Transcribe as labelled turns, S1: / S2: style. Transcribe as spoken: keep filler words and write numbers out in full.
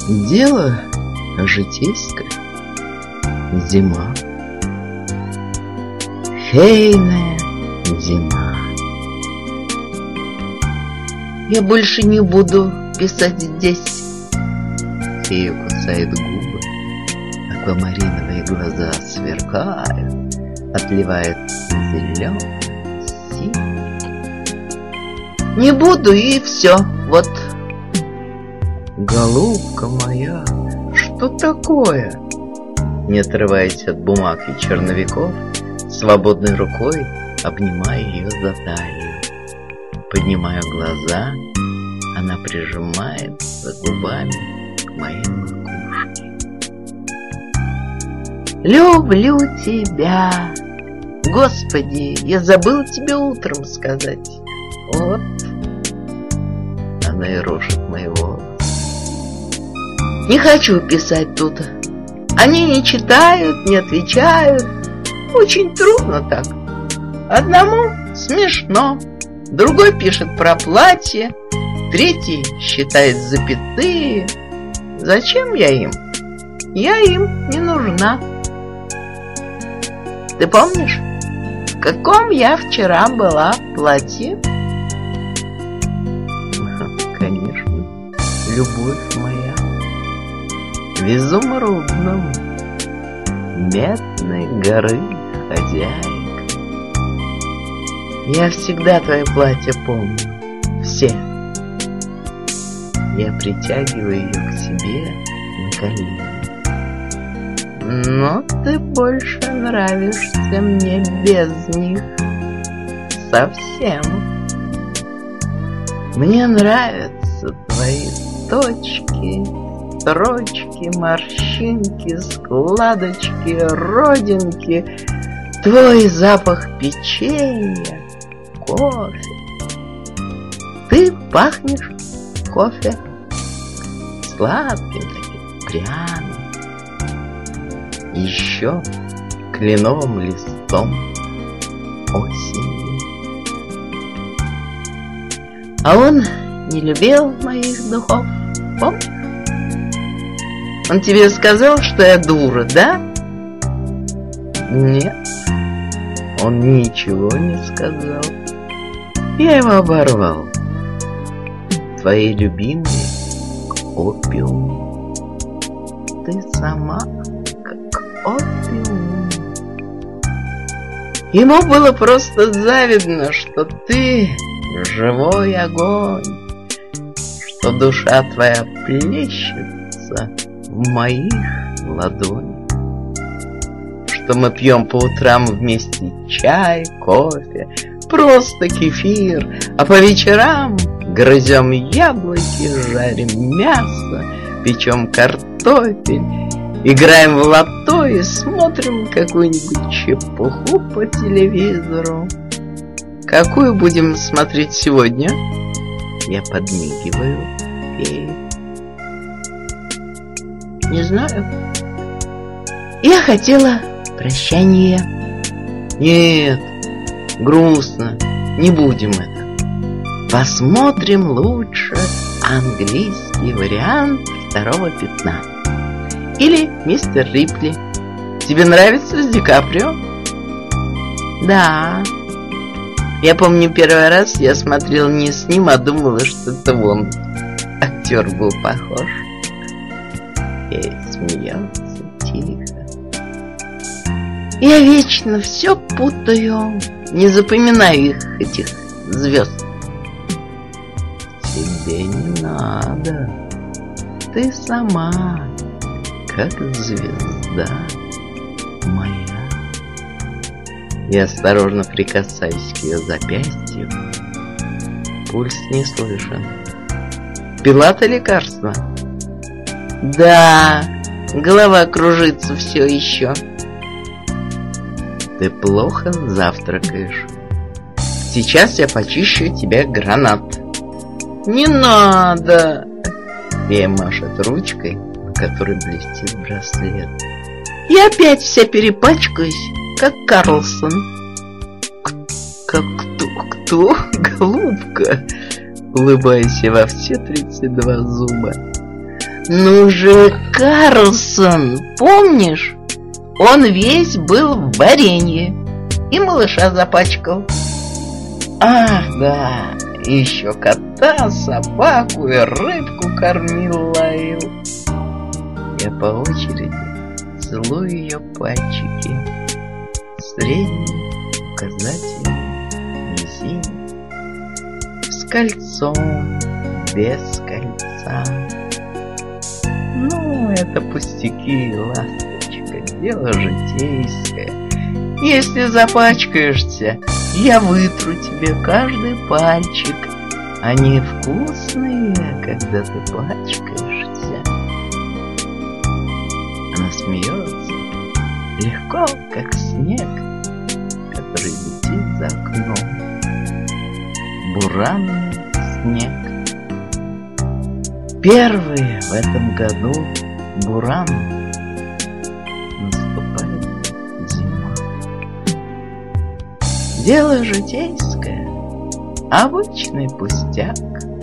S1: Дело житейское. Зима. Фейная зима.
S2: Я больше не буду писать здесь.
S1: Фея кусает губы. Аквамариновые глаза сверкают, отливает зеленым, синим.
S2: Не буду, и все. Вот.
S1: Голубка моя, что такое? Не отрываясь от бумаг и черновиков, свободной рукой обнимая ее за талию. Поднимаю глаза, она прижимается губами к моей макушке.
S2: Люблю тебя. Господи, я забыл тебе утром сказать. Вот.
S1: Она ерошит мои волосы.
S2: Не хочу писать тут. Они не читают, не отвечают. Очень трудно так. Одному смешно, другой пишет про платье, третий считает запятые. Зачем я им? Я им не нужна. Ты помнишь, в каком я вчера была платье?
S1: Конечно, любовь моя. В изумрудном, Медной горы хозяйка.
S2: Я всегда твое платье помню. Все.
S1: Я притягиваю ее к себе на колени.
S2: Но ты больше нравишься мне без них. Совсем. Мне нравятся твои точки, строчки, морщинки, складочки, родинки, твой запах печенья, кофе. Ты пахнешь кофе сладким таким, пряным.
S1: Еще кленовым листом осенью.
S2: А он не любил моих духов, помнишь? Он тебе сказал, что я дура, да?
S1: Нет, он ничего не сказал. Я его оборвал. Твои любимые опиум.
S2: Ты сама как опиум. Ему было просто завидно, что ты живой огонь, что душа твоя плещется в моих ладонях, что мы пьем по утрам вместе чай, кофе, просто кефир, а по вечерам грызем яблоки, жарим мясо, печем картофель, играем в лото и смотрим какую-нибудь чепуху по телевизору. Какую будем смотреть сегодня?
S1: Я подмигиваю фее.
S2: Не знаю. Я хотела прощания.
S1: Нет, грустно. Не будем это.
S2: Посмотрим лучше английский вариант второго пятна. Или мистер Рипли. Тебе нравится с Ди Каприо? Да. Я помню, первый раз я смотрела не с ним, а думала, что это он. Актер был похож.
S1: И смеялся тихо.
S2: Я вечно все путаю. Не запоминаю их, этих звезд.
S1: Тебе не надо.
S2: Ты сама
S1: как звезда моя. Я осторожно прикасаюсь к ее запястью. Пульс не слышен.
S2: Пила ты лекарство? Да, голова кружится все еще.
S1: Ты плохо завтракаешь.
S2: Сейчас я почищу тебе гранат. Не надо.
S1: Фея машет ручкой, на которой блестит браслет.
S2: Я опять вся перепачкаюсь, как Карлсон.
S1: Как кто? Кто? Голубка. Улыбаюсь я во все тридцать два зуба.
S2: Ну же, Карлсон, помнишь? Он весь был в варенье и малыша запачкал. Ах, да, еще кота, собаку и рыбку кормил, лаил. Я по очереди целую ее пальчики. Средний, указательный, мизинец. С кольцом, без кольца. Ну, это пустяки, ласточка, дело житейское. Если запачкаешься, я вытру тебе каждый пальчик. Они вкусные, когда ты пачкаешься. Она смеется, легко, как снег, который летит за окном. Буранный снег. Первый в этом году буран. Наступает зима. Дело житейское, обычный пустяк.